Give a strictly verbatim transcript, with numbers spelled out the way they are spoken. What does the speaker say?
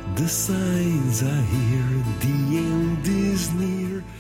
The signs are here, the end is near.